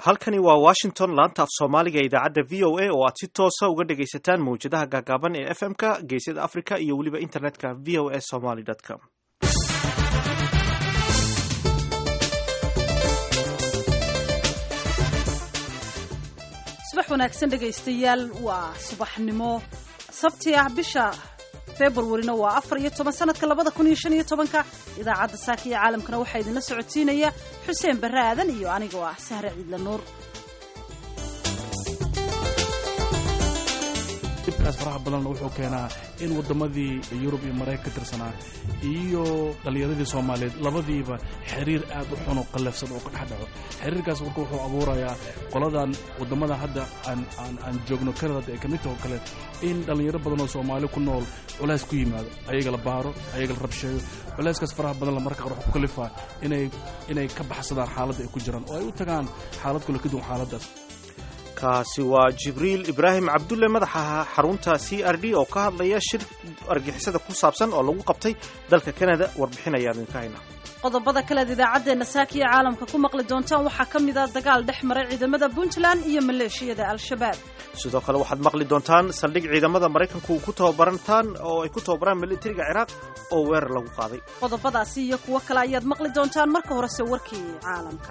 halkani waa Washington, laanta af Soomaaliga ee idaacadda VOA oo aad si toos ah uga dhagaysataan mawjadaha gaagaaban ee FM-ka geesyada Afrika iyo weliba internetka voasomali.com. subax wanaagsan dhegaystayaal, waa subaxnimo sabti ah, bisha February waa 14 sanadka 2015. idaacadda saaka iyo caalamkana waxaa idinla socodsiinaya Xuseen Barre Aadan iyo aniga oo ah Sahre Ciidla Nuur. dibkaas faraha badan wuxuu keenaa in wadamadii Yurub iyo Mareykanka ka tirsanaa iyo dhalinyaradii Soomaaliyeed labadiiba xiriir aad u xun oo qalafsan oo ka dhaxdhaco. xiriirkaas wuxuu abuurayaa qoladan wadamada hadda aan joogno Canada ee kamid oo kale in dhalinyaro badan oo Soomaali ku nool culays ku yimaado, ayaga la baaro, ayaga la rabsheeyo. culayskaas faraha badan la marka hore ku kalifaa inay ka baxsadaan xaaladda ay ku jiraan oo ay u tagaan xaalad kale ka duwan xaaladaas. kaasi waa Jibriil Ibraahim Cabdulle, madaxa xarunta CRD oo ka hadlaya shir argixisada ku saabsan oo lagu qabtay dalka Canada. warbixinayaan idinka haynaa. qodobada kale ee idaacadeena saaka iyo caalamka ku maqli doontaan waxaa ka mid ah dagaal dhex maray ciidamada Puntland iyo maleeshiyada Al-Shabaab. sidoo kale waxaad maqli doontaan saldhig ciidamada Mareykanku ku tababarantaan oo ay ku tababaraan militariga Ciraaq oo weerar lagu qaaday. qodobadaasi iyo kuwo kale ayaad maqli doontaan, marka horese warkii caalamka.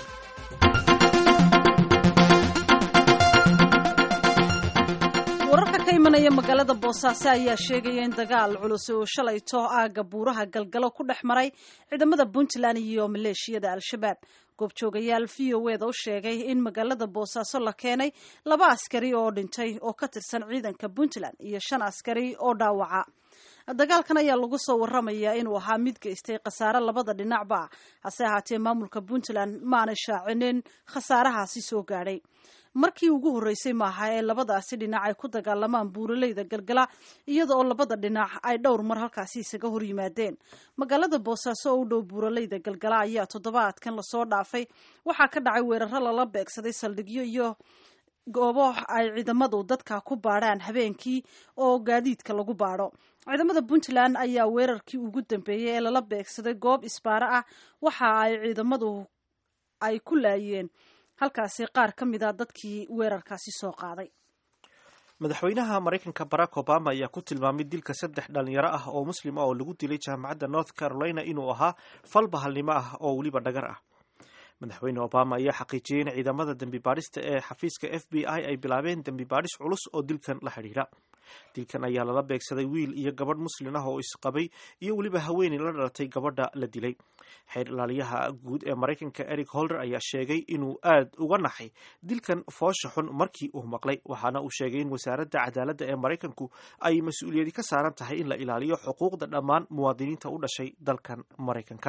wararka ka imanaya magaalada Boosaaso ayaa sheegaya in dagaal culus oo shalayto aaga buuraha galgalo ku dhex maray ciidamada Puntland iyo maleeshiyada Al-Shabaab. goobjoogayaal VOA-da u sheegay in magaalada Boosaaso la keenay 2 askari oo dhintay oo ka tirsan ciidanka Puntland iyo 5 askari oo dhaawaca. dagaalkan ayaa lagu soo waramayaa inuu ahaa mid geystay khasaare labada dhinacba, hase ahaatee maamulka Puntland maana shaacinin khasaarahaasi soo gaadhay. markii ugu horeysay maaha ee labadaasi dhinac ay ku dagaalamaan buuraleyda galgala, iyada oo labada dhinac ay dhowr mar halkaasi isaga hor yimaadeen. magaalada Boosaaso oo u dhow buuraleyda galgala ayaa toddobaadkan lasoo dhaafay waxaa ka dhacay weeraro lala beegsaday saldhigyo iyo goobo ay ciidamadu dadka ku baadhaan habeenkii oo gaadiidka lagu baadho. ciidamada Puntland ayaa weerarkii ugu dambeeyay ee lala beegsaday goob isbaaro ah waxa ay ciidamadu ay ku laayeen halkaasi qaar ka mid ah dadkii weerarkaasi soo qaaday. madaxweynaha Mareykanka Barack Obama ayaa ku tilmaamay dilka 3 dhalinyaro ah oo muslim ah oo lagu dilay jaamacadda North Carolina inuu ahaa fal bahalnimo ah oo weliba dhagar ah. madaxweyne Obama ayaa xaqiijiyay in ciidamada dambi baadhista ee xafiiska FBI ay bilaabeen dambi baadhis culus oo dilkan la xiriira. dilkan ayaa lala beegsaday wiil iyo gabadh muslim ah oo isqabay iyo weliba haweeney la dhalatay gabadha la dilay. xeer ilaaliyaha guud ee Mareykanka Eric Holder ayaa sheegay inuu aad uga naxay dilkan foosha xun markii uu maqlay, waxaana uu sheegay in wasaaradda cadaaladda ee Mareykanku ay mas'uuliyadi ka saaran tahay in la ilaaliyo xuquuqda dhammaan muwaadiniinta u dhashay dalkan Mareykanka.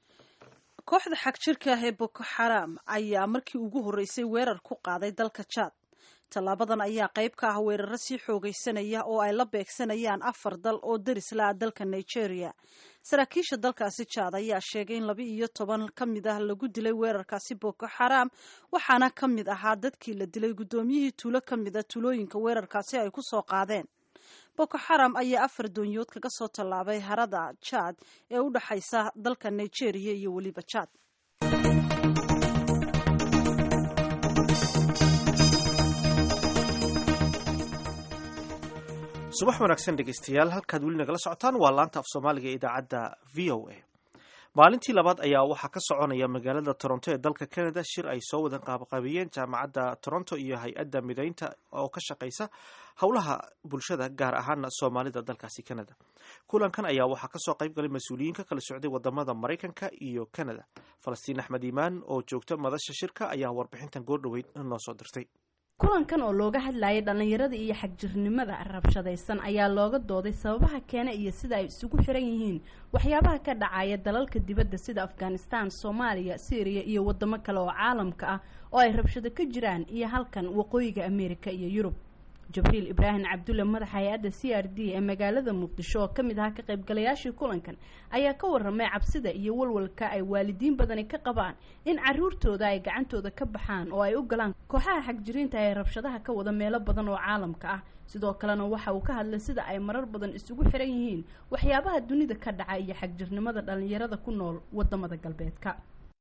kooxda xagjirka ah ee Boko Haram ayaa markii ugu horeysay weerar ku qaaday dalka Chad. tallaabadan ayaa qayb ka ah weeraro sii xoogaysanaya oo ay la beegsanayaan 4 dal oo deris la ah dalka Nigeria. saraakiisha dalkaasi Chad ayaa sheegay in 12 ka mid ah lagu dilay weerarkaasi Boko Haram, waxaana ka mid ahaa dadkii la dilay gudoomiyihii tuulo ka mid ah tuulooyinka weerarkaasi ay ku soo qaadeen. Boko Haram ayaa 4 doonyood kaga soo tallaabay harada Chad ee u dhaxaysa dalka Nigeria iyo weliba Chad. subax wanaagsan dhegaystayaal, halkaad weli nagala socotaan waa laanta af Soomaaliga ee idaacadda VOA. maalintii labaad ayaa waxaa ka soconaya magaalada Toronto ee dalka Canada shir ay soo wada qaabqaabiyeen jaamacadda Toronto iyo hay-adda mideynta oo ka shaqeysa howlaha bulshada gaar ahaan Soomaalida dalkaasi Canada. kulankan ayaa waxaa ka soo qayb galay mas'uuliyiin ka kala socday wadamada Mareykanka iyo Canada. Falastiin Axmed Iimaan oo joogta madasha shirka ayaa warbixintan goordhaweyd noo soo dirtay. kulankan oo looga hadlayay dhalinyarada iyo xagjirnimada rabshadaysan ayaa looga dooday sababaha keena iyo sida ay isugu xiran yihiin waxyaabaha ka dhacaya dalalka dibadda sida Afghanistan, Soomaaliya, Syria iyo wadamo kale oo caalamka ah oo ay rabshado ka jiraan iyo halkan waqooyiga Ameerika iyo Yurub. Jibriil Ibraahim Cabdulle, madaxa hay'adda CRD ee magaalada Muqdisho oo kamid ah ka qaybgalayaashii kulankan, ayaa ka warramay cabsida iyo walwalka ay waalidiin badani ka qabaan in caruurtooda ay gacantooda ka baxaan oo ay u galaan kooxaha xagjiriinta ee rabshadaha ka wada meelo badan oo caalamka ah. sidoo kalena waxa uu ka hadlay sida ay marar badan isugu xiran yihiin waxyaabaha dunida ka dhaca iyo xagjirnimada dhalinyarada ku nool wadamada galbeedka.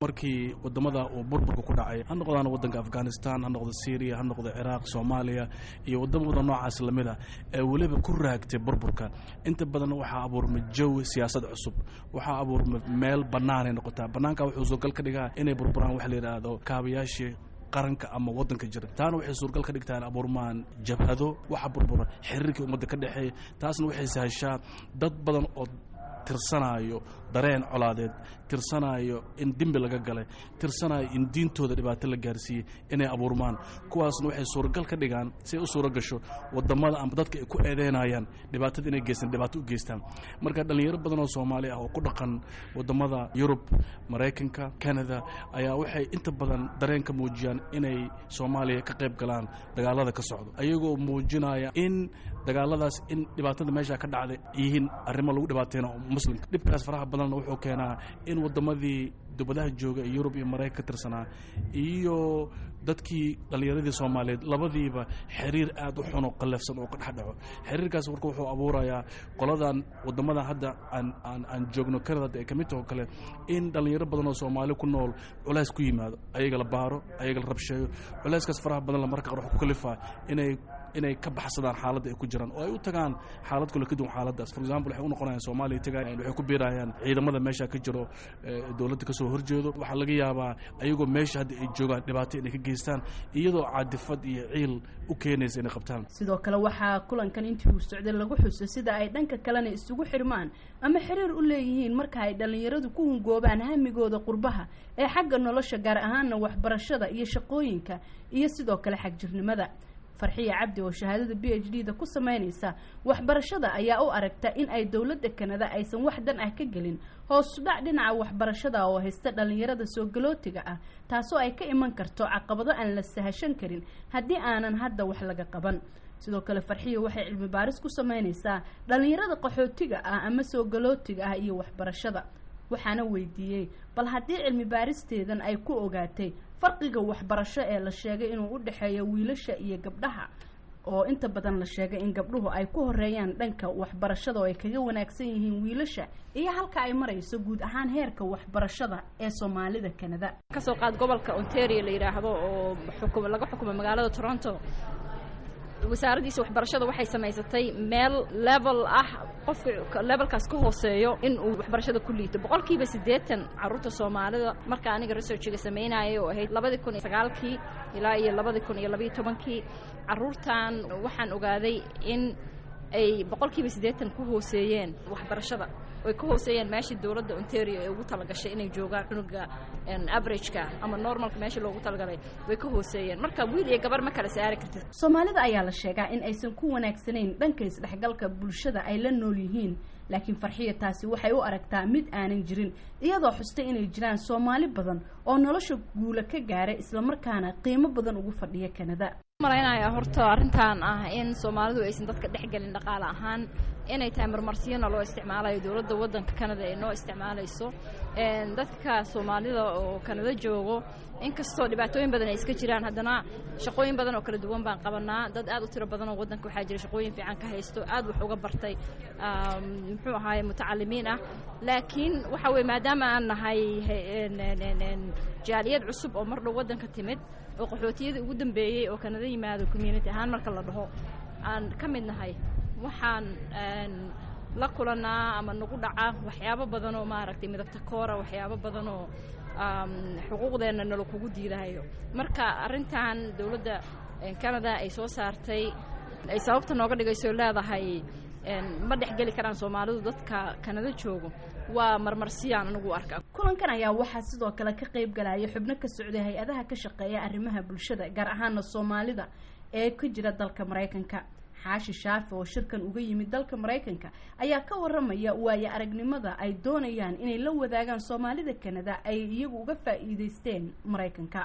markii wadamada uu burburka ku dhacay ha noqdaan wadanka Afghanistan ha noqdo Syria ha noqdo Iraq Soomaaliya iyo wadamada noocaas lamida ee waliba ku raagtay burburka inta badan waxa abuurmay jawi siyaasad cusub waxa abuurmay meel banaan ay noqotaa banaanka wuxuu soo gal ka dhigaa inay burburaan wax la yiraahdo kaabayaashii qaranka ama wadanka jira taana waxay suurgal ka dhigtaan abuurmaan jabhado waxa burbura xiriirkii ummadda ka dhaxeeyay taasna waxay sahashaa dad badan oo tirsanayo dareen colaadeed tirsanayo in dimbi laga galay tirsanayo in diintooda dhibaato la gaarsiiyay inay abuurmaan kuwaasna waxay suuragal ka dhigaan si u suura gasho wadamada ama dadka ay ku eedeynayaan dhibaatada inay geystaan dhibaato u geystaan marka dhalinyaro badan oo Soomaali ah oo ku dhaqan wadamada Yurub Mareykanka Canada ayaa waxay inta badan dareen ka muujiyaan inay Soomaaliya ka qayb galaan dagaalada ka socdo ayagoo muujinaya in dagaaladaas in dhibaatada meesha ka dhacday yihiin arrimo lagu dhibaateeyo muslimka dhibkaas faraha badan wuxuu keenaa in wadamadii dibadaha jooga ee Yurub iyo Mareykanka ka tirsanaa iyo dadkii dhalinyaradii Soomaaliyeed labadiiba xiriir aad u xun oo qalafsan oo ka dhaxdhaco xiriirkaas markuu wuxuu abuurayaa qoladan wadamada hadda aan joogno Canada ee kamid oo kale in dhalinyaro badan oo Soomaali ku nool culays ku yimaado ayaga la baaro ayaga la rabsheeyo culayskaas faraha badan la marka wax ku kalifaa inay ka baxsadaan xaaladda ay ku jiraan oo ay u tagaan xaalad kale ka duwan xaaladdaas for example waxay u noqonayaan Soomaaliya tagaan waxay ku biirayaan ciidamada meesha ka jiro dawladda ka soo horjeedo waxa laga yaabaa ayagoo meesha hadda ay joogaan dhibaato inay ka geystaan iyadoo caadifad iyo ciil u keenaysa inay qabtaan sidoo kale waxaa kulankan intii uu socday lagu xusay sida ay dhanka kalena isugu xirmaan ama xiriir u leeyihiin marka ay dhalinyaradu ku hungoobaan hamigooda qurbaha ee xagga nolosha gaar ahaanna waxbarashada iyo shaqooyinka iyo sidoo kale xagjirnimada farxiya cabdi oo shahaadada PhD-da ku sameynaysa waxbarashada ayaa u aragta in ay dawladda Kanada aysan wax dan ah ka gelin hoos u dhac dhinaca waxbarashada oo haysta dhalinyarada soo galootiga ah taasoo ay ka iman karto caqabado aan la sahashan karin haddii aanan hadda wax laga qaban sidoo kale farxiya waxay cilmi baaris ku sameynaysaa dhalinyarada qaxootiga ah ama soo galootiga ah iyo waxbarashada waxaana weydiiyey bal haddii cilmi baaristeedan ay ku ogaatay farqiga waxbarasho ee la sheegay inuu u dhaxeeyo wiilasha iyo gabdhaha oo inta badan la sheegay in gabdhuhu ay ku horeeyaan dhanka waxbarashada oo ay kaga wanaagsan yihiin wiilasha iyo halka ay marayso guud ahaan heerka waxbarashada ee Soomaalida Canada ka soo qaad gobolka Ontario la yiraahdo oo laga xukumo magaalada Toronto wasaaraddiisa waxbarashada waxay samaysatay meel level ah qofka levelkaas ka hooseeyo in uu waxbarashada ku liito 80% caruurta Soomaalida marka aniga researchiga sameynayay oo ahayd 2009 ilaa iyo 2012 caruurtan waxaan ogaaday in ay 80% ku hooseeyeen waxbarashada way ka hooseeyeen meeshii dawladda Ontario ay ugu talagashay inay joogaan cunuga average-ka ama normalka meeshii loogu talagalay way ka hooseeyeen marka wiil iyo gabar ma kala saari kartid Soomaalida ayaa la sheegaa in aysan ku wanaagsanayn dhanka isdhexgalka bulshada ay la nool yihiin laakiin farxiya taasi waxay u aragtaa mid aanan jirin iyadoo xustay inay jiraan Soomaali badan oo nolosha guula ka gaaray isla markaana qiimo badan ugu fadhiya Canada malaynayaa horta arrintan ah in Soomaalidu aysan dadka dhexgalin dhaqaale ahaan inay tahay marmarsiyana loo isticmaalayo dawladda wadanka Canada ee noo isticmaalayso dadka Soomaalida oo Canada joogo inkastoo dhibaatooyin badan ay iska jiraan haddana shaqooyin badan oo kala duwan baan qabanaa dad aad u tiro badan oo wadanka waxaa jira shaqooyin fiican ka haysto aad wax uga bartay muxuu ahaay mutacalimiin ah laakiin waxa weeye maadaama aan nahay jaaliyad cusub oo mar dhow wadanka timid oo qaxootiyada ugu dambeeyay oo Canada yimaado community ahaan marka la dhaho aan ka mid nahay waxaan la kulanaa ama nagu dhaca waxyaabo badan oo maaragtay midabta koora waxyaabo badan oo xuquuqdeena nala kugu diidahayo marka arrintan dawladda Canada ay soo saartay ay sababta nooga dhigayso leedahay ma dhexgeli karaan Soomaalidu dadka Canada joogo waa marmarsiyaan anigu arkaa kulankan ayaa waxaa sidoo kale ka qayb galaya xubno ka socday hay'adaha ka shaqeeya arrimaha bulshada gaar ahaan Soomaalida ee ku jira dalka Mareykanka xaashi shaafi oo shirkan uga yimid dalka Mareykanka ayaa ka waramaya waayo aragnimada ay doonayaan inay la wadaagaan Soomaalida Canada ay iyagu uga faa'iideysteen Mareykanka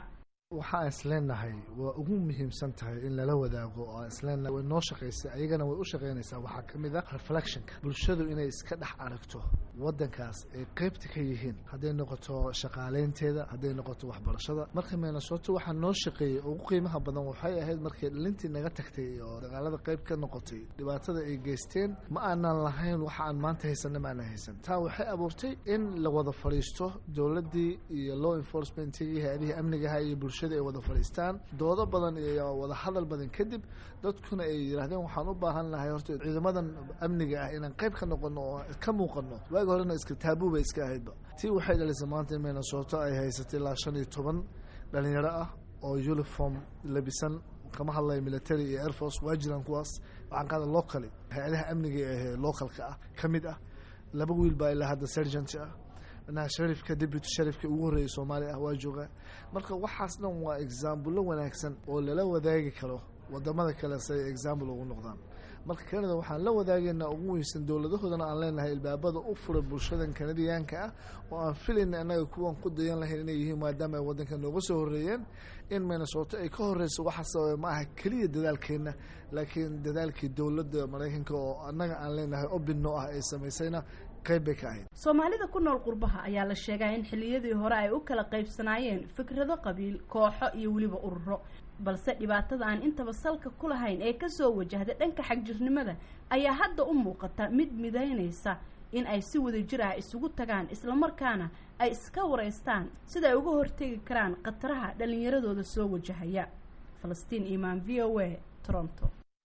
waxaan isleenahay waa ugu muhiimsan tahay in lala wadaago oo isleenahay way noo shaqaysay ayagana way u shaqaynaysaa waxaa ka mid ah reflectionka bulshadu inay iska dhex aragto waddankaas ay qaybta ka yihiin hadday noqoto shaqaaleynteeda hadday noqoto waxbarashada marka Minnesota waxaa noo shaqeeyey ugu qiimaha badan waxay ahayd markii dhalintii naga tagtay oo dagaalada qayb ka noqotay dhibaatada ay geysteen ma aanan lahayn waxa aan maanta haysanna ma aanan haysan taa waxay abuurtay in la wada fadhiisto dowladdii iyo law enforcement iyo hay'adaha amniga iyo bulshada ay wada fadhiistaan doodo badan iyo wada hadal badan kadib dadkuna ay yiraahdeen waxaan u baahan lahay horta ciidamadan amniga ah inaan qayb ka noqono oo ka muuqano waaga horena iska taabuu bay iska ahaydba tii waxay dhalisay maanta in Minnesota ay haysatay ilaa 15 dhalinyaro ah oo uniform labisan kama hadlay military iyo air force waajiran kuwaas waxaan qaada locally hay'adaha amniga ee localka ah kamid ah laba wiil baa ilaa hadda sergeant ah shariifka deputy shariifka ugu horeeyay Soomaaliya waa jooga marka waxaas dhan waa example wanaagsan oo lala wadaagi karo wadamada kale si example ugu noqdaan marka Canada waxaan la wadaagaynaa ugu weyn dowladahoodana aan leenahay ilbaabada u fura bulshadan Canadianka ah oo aan filayna anaga kuwan ku dayan lahayn inay yihiin maadaama ay wadanka nooga soo horeeyeen in Minnesota ay ka horeyso waxa sabab ma aha kaliya dadaalkeena laakiin dadaalkii dowladda Mareykanka oo anaga aan leenahay obinno ah ay sameysayna Soomaalida ku nool qurbaha ayaa la sheegay in xilliyadii hore ay u kala qaybsanaayeen fikrado qabiil kooxo iyo waliba ururo balse dhibaatada aan intaba salka ku lahayn ee ka soo wajahday dhanka xagjirnimada ayaa hadda u muuqata mid midaynaysa in ay si wada jir ah isugu tagaan isla markaana ay iska wareystaan sida ay uga hortagi karaan qataraha dhalinyaradooda soo wajahaya. Falastiin Imaan, VOA, Toronto.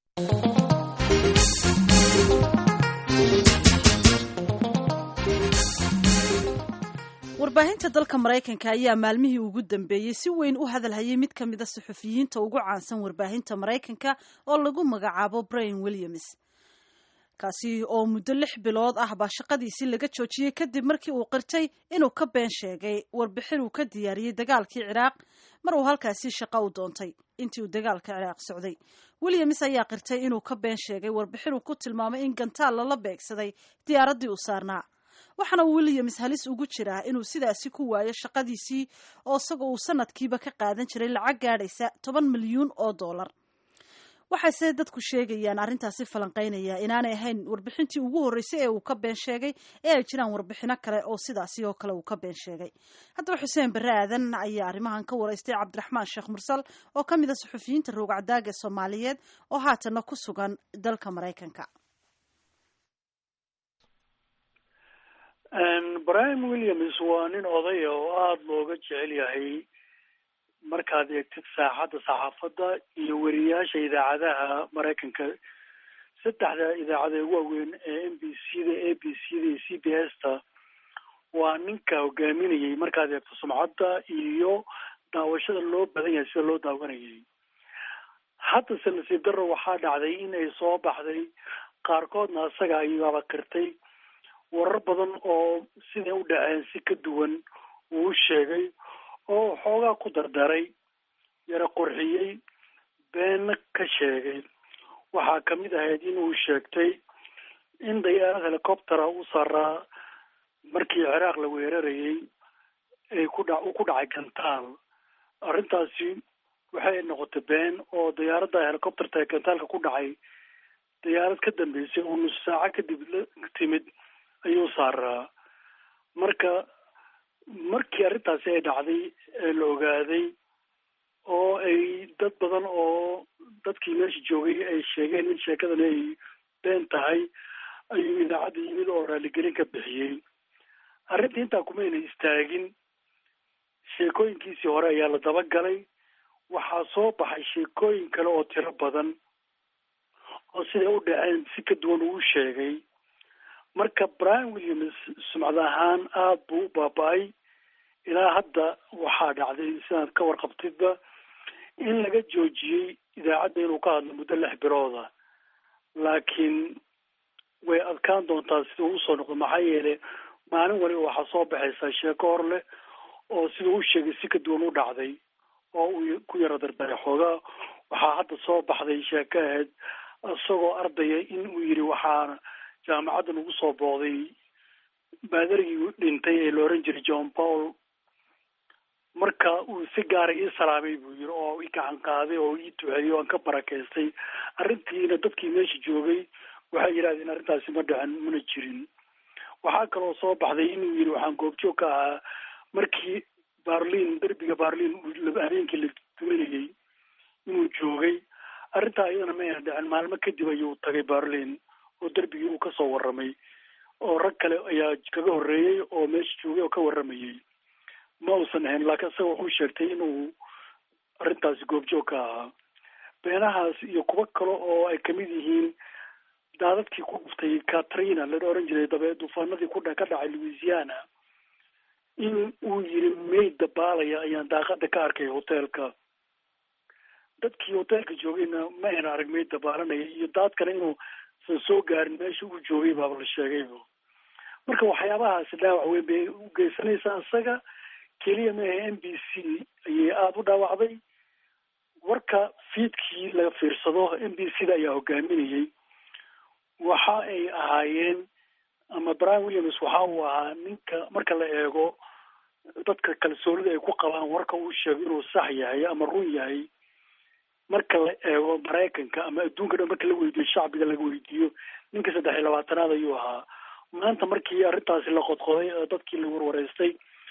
warbaahinta dalka Mareykanka ayaa maalmihii ugu dambeeyay si weyn u hadalhayay mid ka mid ah suxufiyiinta ugu caansan warbaahinta Mareykanka oo lagu magacaabo Brian Williams kaasi oo muddo 6 bilood ah ba shaqadiisii laga joojiyay kadib markii uu qirtay inuu ka been sheegay warbixin uu ka diyaariyay dagaalkii Ciraaq mar uu halkaasi shaqo u doontay intii uu dagaalka Ciraaq socday. Williams ayaa qirtay inuu ka been sheegay warbixin uu ku tilmaamay in gantaal la beegsaday diyaaradii uu saarnaa waxaana Williams halis ugu jira inuu sidaasi ku waayo shaqadiisii oo isaga uu sanadkiiba ka qaadan jiray lacag gaadhaysa $10 milyan. waxaase dadku sheegayaan arrintaasi falanqeynaya inaanay ahayn warbixintii ugu horeysay ee uu ka been sheegay ee ay jiraan warbixino kale oo sidaasi oo kale uu ka been sheegay. haddaba Xuseen Barre Aadan ayaa arrimahan ka wareystay Cabdiraxmaan Sheekh Mursal oo ka mid ah suxufiyiinta roogcadaaga Soomaaliyeed oo haatan ku sugan dalka Mareykanka. Brian Williams waa nin oday oo aad looga jecel yahay markaad eegtid saaxadda saxaafadda iyo wariyaasha idaacadaha Mareykanka. 3 idaacada ugu waaweyn ee NBC-da, ABC-da iyo CBS-ta waa ninka hogaaminayay markaad eegto sumcadda iyo daawashada loo badan yahay sida loo daawanayay. hadda nasiib darro waxaa dhacday in ay soo baxday qaarkoodna asaga ayaaba qirtay warar badan oo siday u dhaceen si ka duwan uu sheegay oo xoogaa ku dardaray yara qurxiyay been ka sheegay. waxaa ka mid ahayd inuu sheegtay in diyaarad helicoptera u saaraa markii Ciraaq la weerarayay ay ku dhacay gantaal. arrintaasi waxay noqotay been oo diyaaradda helicopterta ee gantaalka ku dhacay diyaarad ka dambeysay oo nus saaco kadib timid ayuu saaraa. markii arrintaasi ay dhacday ee la ogaaday oo ay dad badan oo dadkii meesha joogay ay sheegeen in sheekadan ay been tahay ayuu idaacadda yimid oo raaligelin ka bixiyey. arrintii intaa kumayna istaagin, sheekooyinkiisii hore ayaa la dabagalay. waxaa soo baxay sheekooyin kale oo tiro badan oo siday u dhaceen si ka duwan uu sheegay. marka Brian Williams sumcad ahaan aad buu u baaba'ay. ilaa hadda waxaa dhacday sidaad ka warqabtidba in laga joojiyey idaacadda inuu ka hadlo muddo 6 bilooda, laakiin way adkaan doontaa siduu usoo noqdo maxaa yeelay maalin waliba waxaa soo baxaysaa sheeko hor leh oo siduu u sheegay si ka duwan u dhacday oo uu ku yara dardaray xoogaa. waxaa hadda soo baxday sheeko ahayd isagoo ardaya in uu yidhi waxaana jaamacaddan ugu soo booqday baadarigii dhintay ee la oran jiray John Paul marka uu si gaara ii salaamay buu yiri oo i gacan qaaday oo ii duceeyey oo aan ka barakeystay arrintiina dadkii meesha joogay waxay yidhahdeen arrintaasi ma dhicin mana jirin waxaa kaloo soo baxday inuu yiri waxaan goobjoog ka ahaa markii Berlin derbiga Berlin habeenkii la duminayay inuu joogay arrintaa iyadana ma ayna dhicin maalmo kadib ayuu tagay Berlin oo derbigii uu kasoo warramay oo rag kale ayaa kaga horreeyey oo meesha joogay oo ka warramayay ma uusan ahayn laakiin isaga wuxuu sheegtay inuu arrintaasi goobjoog ka ahaa beenahaas iyo kuwo kale oo ay kamid yihiin daadadkii ku dhuftay Katrina la oran jiray dabeed duufaanadii ka dhacay Louisiana in uu yiri meyd dabaalaya ayaan daaqada ka arkay hotelka dadkii hotelka joogayna ma ayna arag meyd dabaalanaya iyo daadkana inuu soo gaarin meesha uu joogay baa la sheegay marka waxyaabahaas dhaawac weyn bay u geysanaysaa isaga keliya maaha NBC ayay aada u dhaawacday warka fiidkii laga fiirsado NBC-da ayaa hogaaminayay waxa ay ahaayeen ama Brian Williams waxa uu ahaa ninka marka la eego dadka kalsoonida ay ku qabaan warka uu sheego inuu sax yahay ama run yahay marka la eego Mareykanka ama adduunka dhan marka la weydiiyo shacbiga laga weydiiyo ninka 23aad ayuu ahaa maanta markii arrintaasi la qodqoday dadkii la warwareystay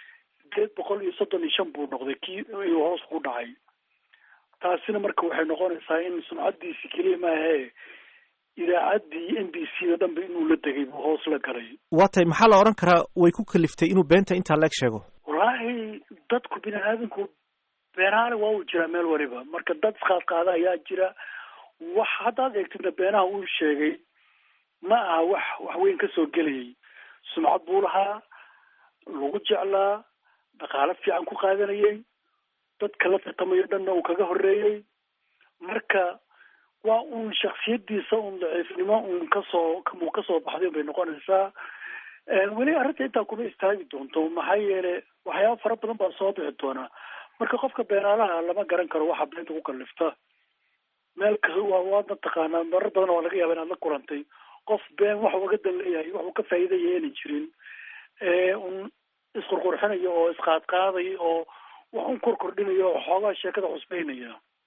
835 buu noqday kii uu hoos ku dhacay taasina marka waxay noqonaysaa in sumcadiisi kaliya ma ahe idaacaddii NBC-da dhanba inuu la degay buu hoos la galay waatay maxaa la oran karaa way ku kaliftay inuu beenta intaa leeg sheego wallaahi dadku bini'aadamku beenaale waa uu jiraa meel waliba marka dad qaada ayaa jira wax haddaad eegtidna beenaha uu sheegay ma aha wax weyn ka soo gelayay sumcad buu lahaa lagu jeclaa dhaqaale fiican ku qaadanayay dadka la tartamayo dhanna uu kaga horreeyey marka waa uun shaksiyadiisa uun daciifnimo uun kasoo baxday bay noqonaysaa weli arrinta intaa kuma istaagi doonto maxaa yeele waxyaaba fara badan baa soo bixi doonaa marka qofka beenaalaha lama garan karo waxa beenta ku kalifta meel waadna taqaanaa marar badan waa laga yaaba inaad la kulantay qof been wax uga dan leeyahay wax uu ka faa'iidaya aanay jirin un isqurqurxinayo oo isqaadqaadayo oo wax un korkordhinayo oo xoogaa sheekada cusbaynaya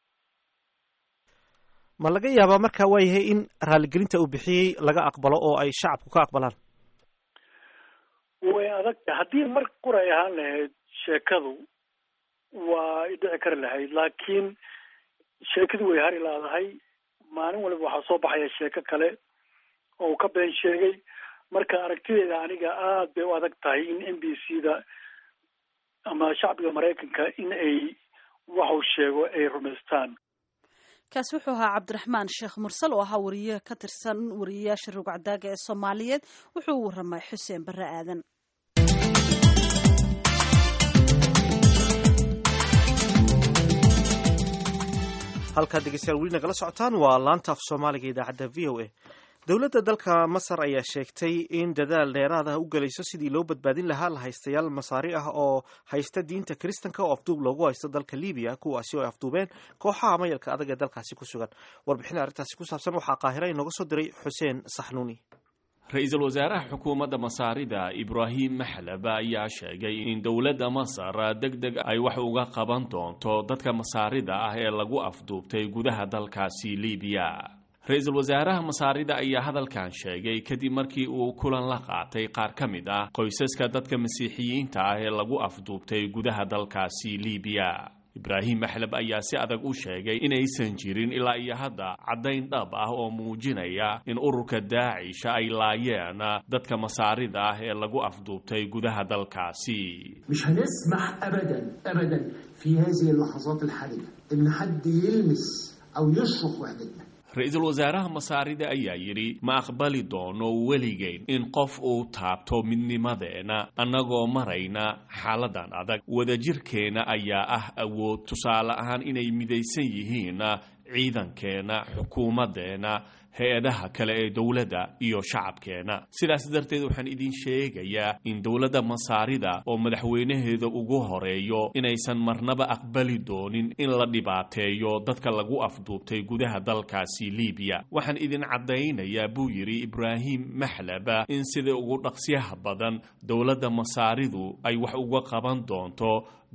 ma laga yaabaa markaa waayahay in raaligelinta uu bixiyey laga aqbalo oo ay shacabku ka aqbalaan way adag haddii mar qura ay ahaan lahayd sheekadu waa dhici kari lahayd laakiin sheekadu way hari laadahay maalin waliba waxaa soo baxaya sheeko kale oo uu ka been sheegay marka aragtideeda aniga aad bay u adag tahay in NBC-da ama shacbiga Mareykanka in ay waxuu sheego ay rumaystaan kaas wuxuu ahaa cabdiraxmaan sheekh mursal oo ahaa wariye ka tirsan wariyeyaasha rugcadaaga ee Soomaaliyeed wuxuu u waramay Xuseen Barre Aadan halka dhegeystayaal weli nagala socotaan waa laanta af Soomaaliga idaacadda VOA dowladda dalka Masar ayaa sheegtay in dadaal dheeraad ah u galayso sidii loo badbaadin lahaa lahaystayaal masaari ah oo haysta diinta Kiristanka oo afduub loogu haysto dalka Liibiya kuwaasi oo ay afduubeen kooxaha mayalka adag ee dalkaasi ku sugan warbixin arrintaasi ku saabsan waxaa Qaahira inooga soo diray Xuseen Saxnuuni ra-iisul wasaaraha xukuumadda Masaarida Ibrahim Mahlaba ayaa sheegay in dowladda Masar degdeg ay wax uga qaban doonto dadka Masaarida ah ee lagu afduubtay gudaha dalkaasi Liibiya ra-iisul wasaaraha Masaarida ayaa hadalkan sheegay kadib markii uu kulan la qaatay qaar ka mid ah qoysaska dadka Masiixiyiinta ah ee lagu afduubtay gudaha dalkaasi Liibiya Ibrahim Mahlab ayaa si adag u sheegay inaysan jirin ilaa iyo hadda caddayn dhab ah oo muujinaya in ururka Daacish ay laayeen dadka Masaarida ah ee lagu afduubtay gudaha dalkaasi مش هنسمح أبدا أبدا في هذه اللحظات الحرجة إن حد يلمس أو يشرح وحدتنا ra-iisul wasaaraha Masaarida ayaa yidhi ma aqbali doono weligeyn in qof uu taabto midnimadeena annagoo marayna xaaladan adag wadajirkeena ayaa ah awood tusaale ahaan inay midaysan yihiin ciidankeena xukuumadeena hay-adaha kale ee dowladda iyo shacabkeena sidaas darteed waxaan idin sheegayaa in dowladda Masaarida oo madaxweynaheeda ugu horeeyo inaysan marnaba aqbali doonin in la dhibaateeyo dadka lagu afduubtay gudaha dalkaasi Liibiya waxaan idin cadaynayaa buu yiri Ibrahim Mahlaba in sida ugu dhaqsiyaha badan dowladda Masaaridu ay wax uga qaban doonto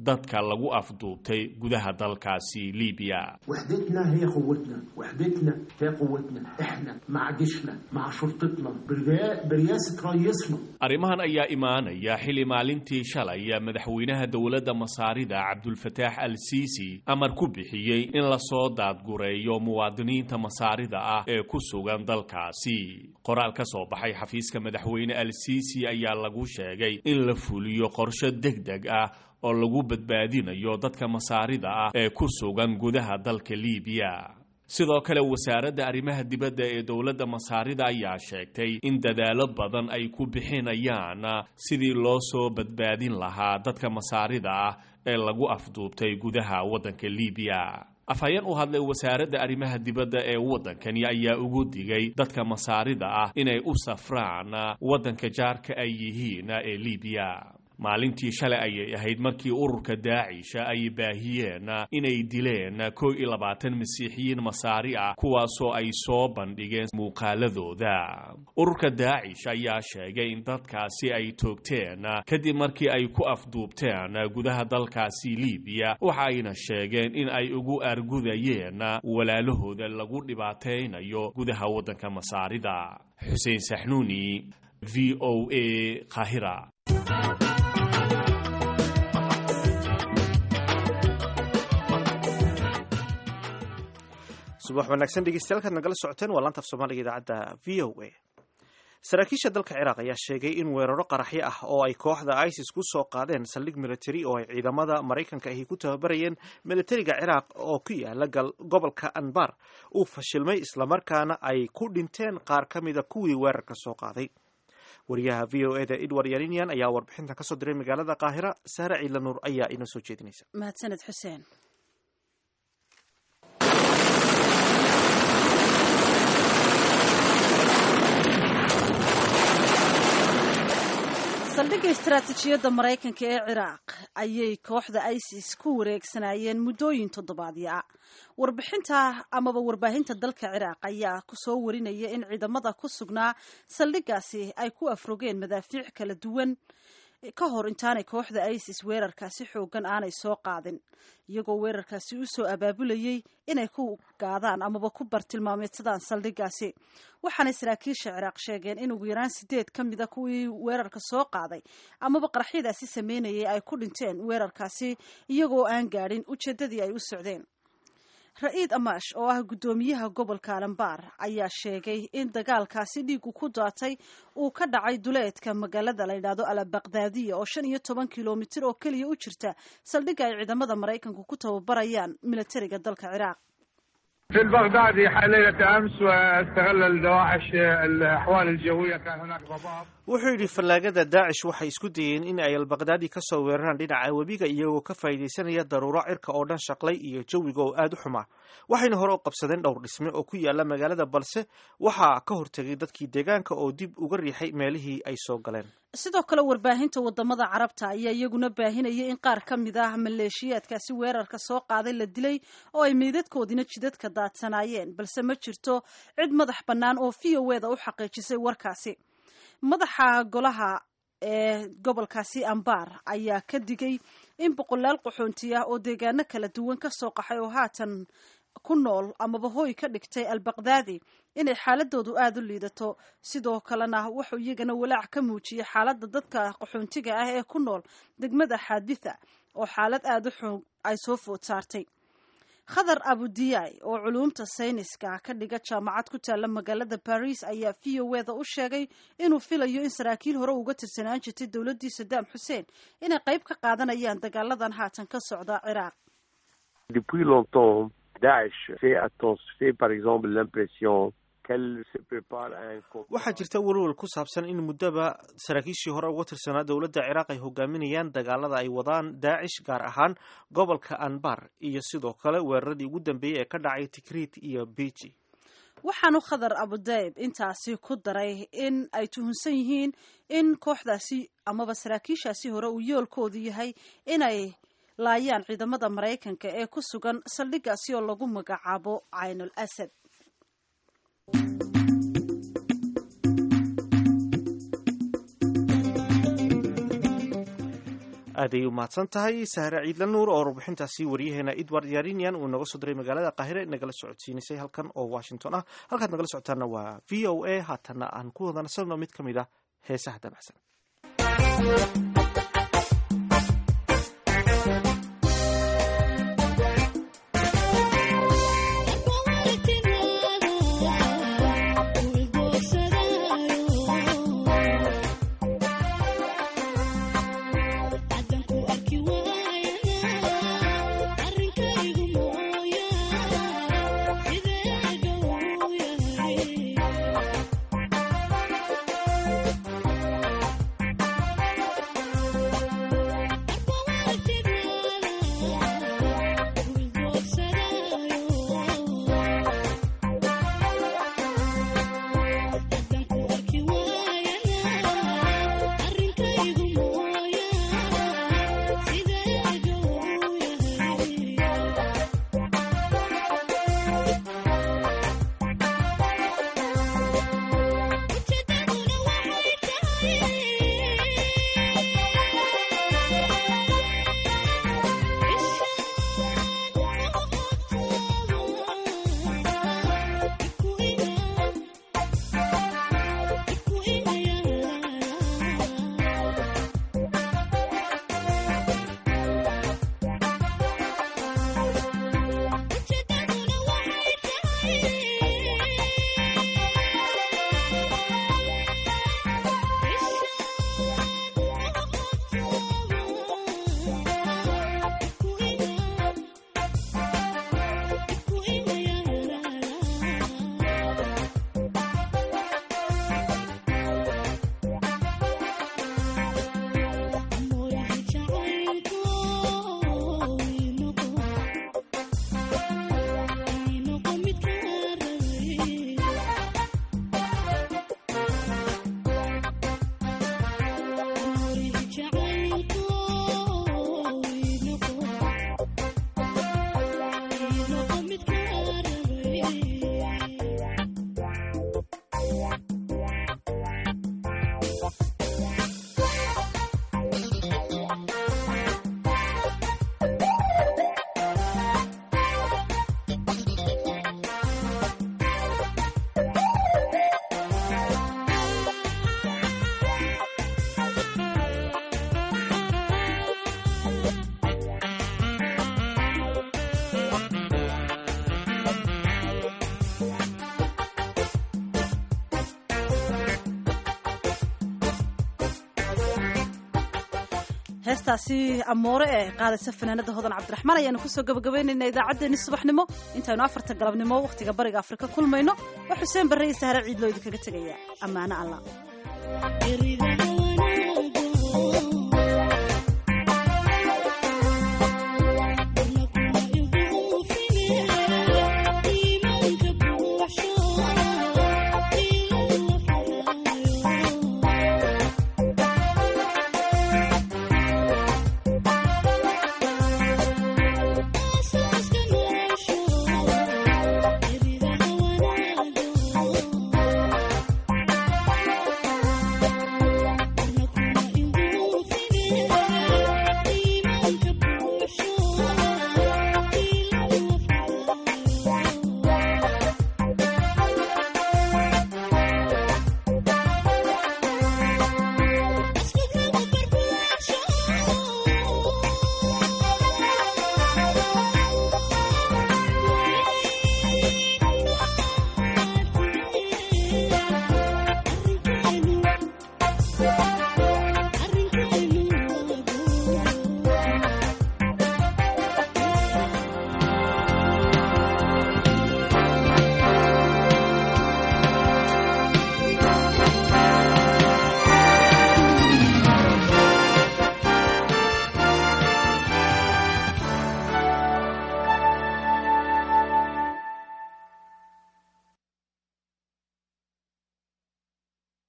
dadka lagu afduubtay gudaha dalkaasi liibiya. وحدتنا هي قوتنا، وحدتنا هي قوتنا، احنا مع جيشنا مع شرطتنا برئاسة رئيسنا. arrimahan ayaa imaanaya xili maalintii shalay madaxweynaha dowladda Masaarida Cabdulfataax al-Siisi amar ku bixiyay in la soo daadgureeyo muwaadiniinta Masaarida ah ee ku sugan dalkaasi. qoraal ka soo baxay xafiiska madaxweyne al-Siisi ayaa lagu sheegay in la fuliyo qorshe degdeg ah oo lagu badbaadinayo dadka Masaarida ah ee ku sugan gudaha dalka Liibiya. sidoo kale wasaaradda arrimaha dibadda ee dowladda Masaarida ayaa sheegtay in dadaalo badan ay ku bixinayaan sidii loo soo badbaadin lahaa dadka Masaarida ah ee lagu afduubtay gudaha waddanka Liibiya. afhayeen u hadlay wasaaradda arrimaha dibadda ee waddankani ayaa ugu digay dadka Masaarida ah inay u safraan waddanka jaarka ay yihiin ee Liibiya. maalintii shalay ayay ahayd markii ururka Daacish ay baahiyeen inay dileen 21 masiixiyiin Masaari ah kuwaasoo ay soo bandhigeen muuqaaladooda. ururka Daacish ayaa sheegay in dadkaasi ay toogteen kadib markii ay ku afduubteen gudaha dalkaasi Liibiya, waxa ayna sheegeen in ay ugu argudayeen walaalahooda lagu dhibaateynayo gudaha waddanka Masaarida. Xuseen Saxnuuni, VOA, Qaahira. subax wanaagsan dhegeystayaal kaad nagala socoteen waa laanta af Soomaaliga idaacadda VOA. saraakiisha dalka Ciraaq ayaa sheegay in weeraro qaraxyo ah oo ay kooxda ISIS ku soo qaadeen saldhig military oo ay ciidamada Mareykanka ahi ku tababarayeen militariga Ciraaq oo ku yaala gobolka Anbar uu fashilmay islamarkaana ay ku dhinteen qaar ka mida kuwii weerarka soo qaaday. wariyaha VOA-da Edward Yarinian ayaa warbixintan ka soo diray magaalada Qaahira. Sahra Ciila Nuur ayaa inoo soo jeedinaysa. mahadsaned xuseen. saldhigga istaraatiijiyadda Mareykanka ee Ciraaq ayay kooxda ISIS ku wareegsanayeen muddooyin toddobaadyo ah. warbaahinta dalka Ciraaq ayaa ku soo warinaya in ciidamada ku sugnaa saldhiggaasi ay ku afrogeen madaafiic kala duwan ka hor intaanay kooxda ISIS weerarkaasi xoogan aanay soo qaadin, iyagoo weerarkaasi u soo abaabulayay inay ku gaadaan amaba ku bartilmaameedsadaan saldhiggaasi. waxaanay saraakiisha Ciraaq sheegeen in ugu yaraan 8 ka mid a kuwii weerarka soo qaaday amaba qaraxyadaasi sameynayay ay ku dhinteen weerarkaasi iyagoo aan gaadhin ujeedadii ay u socdeen. Ra'iid Amash oo ah gudoomiyaha gobolka Anbar ayaa sheegay in dagaalkaasi dhiigu ku daatay uu ka dhacay duleedka magaalada la yiraahdo Al-Baghdadiya oo 15 kiiloomitir oo kaliya u jirta saldhigga ay ciidamada Mareykanku ku tababarayaan militariga dalka Ciraaq. في البغدادي ليلة أمس واستغل الدواعش الأحوال الجوية كان هناك ضباب. wuxuu yidhi fallaagada Daacish waxay isku dayeen in ay Al-Baghdadi ka soo weeraraan dhinaca webiga iyagoo ka faa'iideysanaya daruuro cirka oo dhan shaqlay iyo jawiga oo aad u xumaa. waxayna hore u qabsadeen dhowr dhisme oo ku yaala magaalada, balse waxaa ka hortagay dadkii deegaanka oo dib uga riixay meelihii ay soo galeen. sidoo kale warbaahinta wadamada Carabta ayaa iyaguna baahinaya in qaar ka mid ah maleeshiyaadkaasi weerarka soo qaaday la dilay oo ay meydadkoodina jidadka daadsanaayeen, balse ma jirto cid madax bannaan oo VOA-da u xaqiijisay warkaasi. madaxa golaha ee gobolkaasi Anbar ayaa ka digay in boqolaal qaxoonti ah oo deegaano kala duwan ka soo qaxay oo haatan ku nool amaba hooy ka dhigtay Al-Baghdadi inay xaaladoodu aad u liidato. sidoo kalena wuxuu iyagana walaac ka muujiyay xaaladda dadka qaxoontiga ah ee ku nool degmada Xaaditha oo xaalad aad u xun ay soo food saartay. Khadar Abudiyay oo culuumta sayniska ka dhiga jaamacad ku taala magaalada Paris ayaa VOA-da u sheegay inuu filayo in saraakiil hore uga tirsanaan jirtay dowladii Saddam Hussein inay qayb ka qaadanayaan dagaaladan haatan ka socda Ciraaq. Depuis longtemps, Daesh fait par exemple l'impression waxaa jirta walwal ku saabsan in muddaba saraakiishii hore uga tirsanaa dowladda Ciraaq ay hogaaminayaan dagaalada ay wadaan Daacish, gaar ahaan gobolka Anbar iyo sidoo kale weeraradii ugu dambeeyay ee ka dhacay Tikrit iyo Beji. waxaanu Khadar Abudayb intaasi ku daray in ay tuhunsan yihiin in kooxdaasi amaba saraakiishaasi hore uu yoolkoodu yahay inay laayaan ciidamada Mareykanka ee ku sugan saldhiggaasi oo lagu magacaabo Caynul Asad. aaday u mahadsan tahay sahre ciidla nuur oo warbixintaasi wariyaheena edward yarinian uu nooga soo diray magaalada qaahire nagala socodsiinisay halkan oo washington ah. halkaad nagala socotaana waa v o a. haatana aan ku wada nasanno mid ka mid a heesaha dabacsan. heestaasi amoore ee qaadaysa fanaanada hodan cabdiraxmaan ayaanu kusoo gabagabaynayna idaacaddeenii subaxnimo intaynu 4 galabnimo wakhtiga bariga afrika kulmayno waa xuseen barre iyo sahre ciidloo idinkaga tegaya ammaano allah.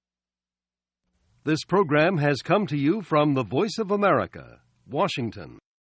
This program has come to you from the Voice of America, Washington.